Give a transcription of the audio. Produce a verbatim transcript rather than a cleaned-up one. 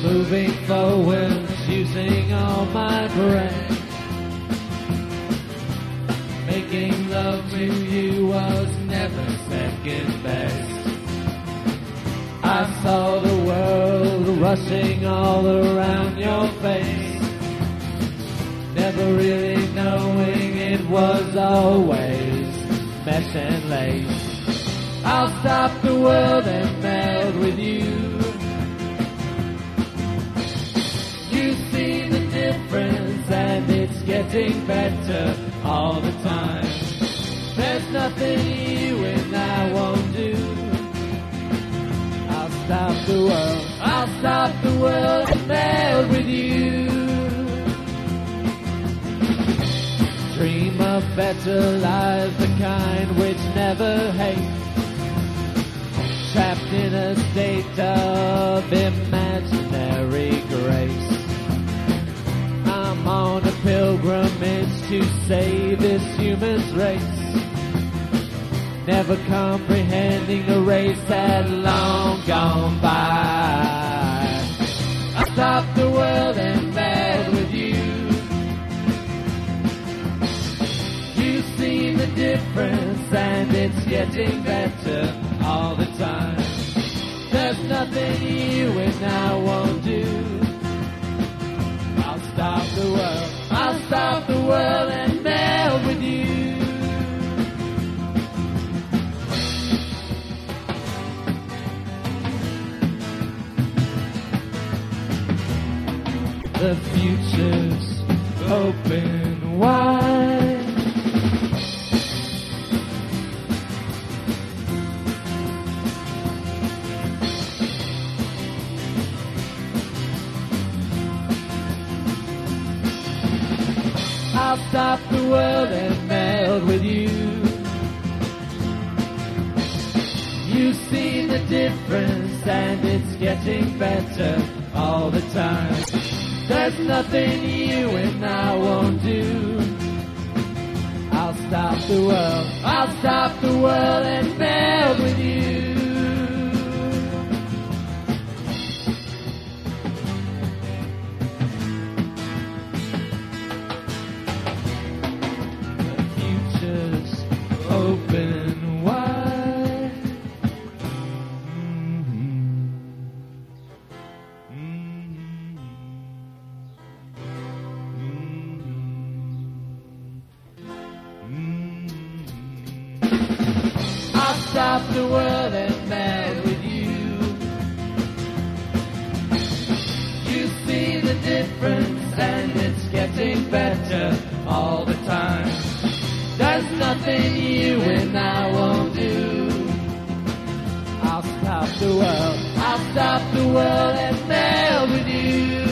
moving forward, using all my brain. Making love to you was never second best. I saw the world rushing all around your face, never really knowing it was always mesh and lace. I'll stop the world and melt with you. You see the difference and it's getting better all the time. There's nothing you and I won't do. I'll stop the world, I'll stop the world and melt with you. Dream of better lives, the kind which never hate. Trapped in a state of imaginary grace. I'm on a pilgrimage to save this human race, never comprehending the race that long gone by. I stop the world and melt with you. You see the difference and it's getting better all the time. There's nothing you and I won't do. I'll stop the world, I'll stop the world and melt with you. The future's open wide. I'll stop the world and melt with you. You see the difference and it's getting better all the time. There's nothing you and I won't do. I'll stop the world, I'll stop the world and melt with you. Open wide. Mm-hmm. Mm-hmm. Mm-hmm. I'll stop the world and melt with you. You see the difference and it's getting better all the time. There's nothing you and I won't do. I'll stop the world, I'll stop the world and melt with you.